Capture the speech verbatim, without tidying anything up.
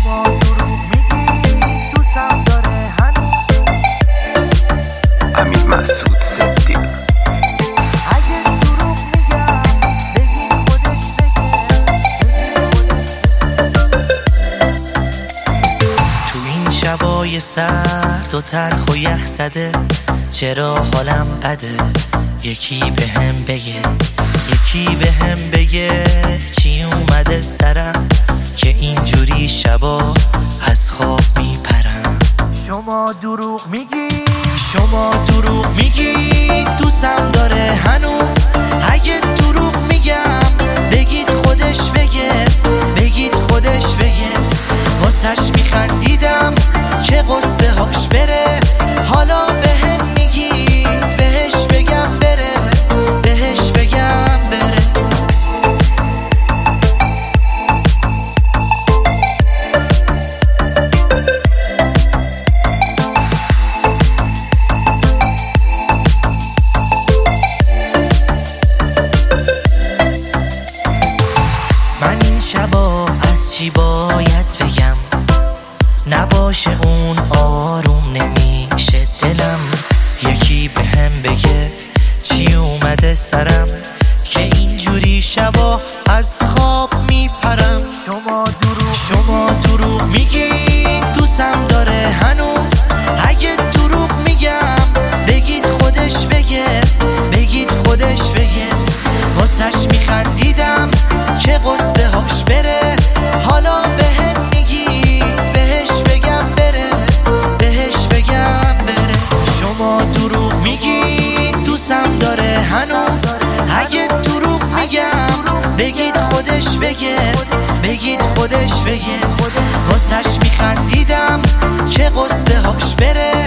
شما دروغ میگی دوستم داره هنوز. امین مسعود صدیق. اگه دروغ میگم بگی خودش بگه. تو این شبای سرد و تلخ و یخ زده چرا حالم بده؟ یکی به هم بگه، یکی به هم بگه چی اومده سرم که اینجوری شبا از خواب میپرم. شما دروغ میگی شما دروغ میگی دوستم داره هنوز. اگه دروغ میگم بگید خودش بگه، بگید خودش بگه. واسش میخندیدم که قصه هاش بره، حالا به هم میگی بهش بگم بره، بهش بگم بره. من این شبا از چی باید بگم؟ نباشه اون آروم نمیشه دلم. یکی به هم بگه چی اومده سرم که اینجوری شبا از خواب میپرم. شما دروغ شما دروغ میگی دوستم داره هنوز. اگه دروغ میگم بگید خودش بگه، بگید خودش بگه. واسش میخندیدم که قصه هاش بره، حالا به هم میگی بهش بگم بره، بهش بگم بره. شما دروغ میگی دوستم داره هنوز. اگه دروغ میگم بگید خودش بگه، بگید خودش بگه. واسش میخندیدم که قصه هاش بره،